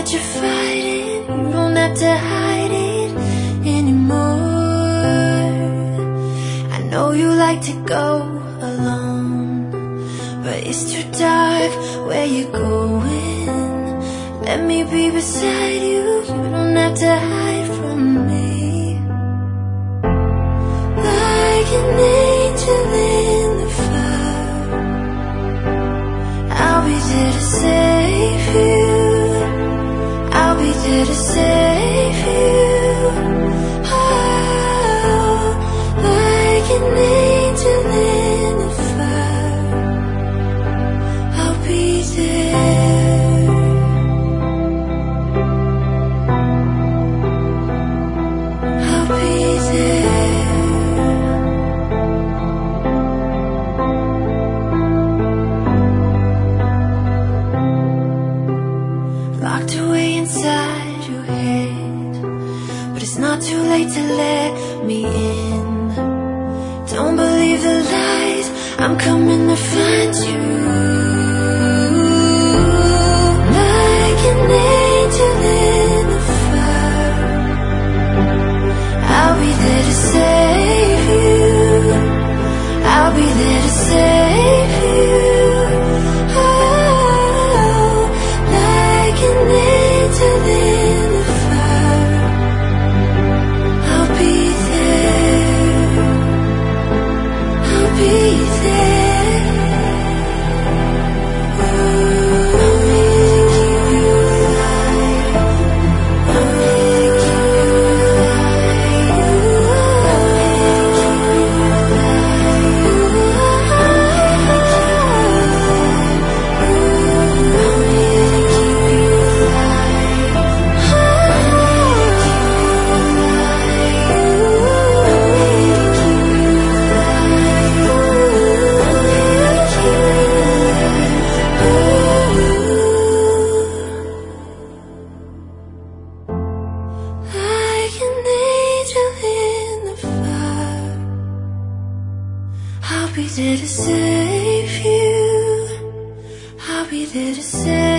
what you're fighting. You don't have to hide it anymore. I know you like to go alone, but it's too dark where you're going. Let me be beside you. You don't have to hide from me. Like an angel in the fire, I'll be there to save you. I'll be there to save you. Oh, like an angel in the fire, I'll be there. I'll be there. Locked away inside your head, but it's not too late to let me in. Don't believe the lies, I'm coming to find you. Like an angel in the fire, I'll be there to save you. I'll be there to save you. Oh, like an angel in the fire, I'll be there. I'll be there. I'll make you alive. I'll make you like an angel in the fire, I'll be there to save you. I'll be there to save you.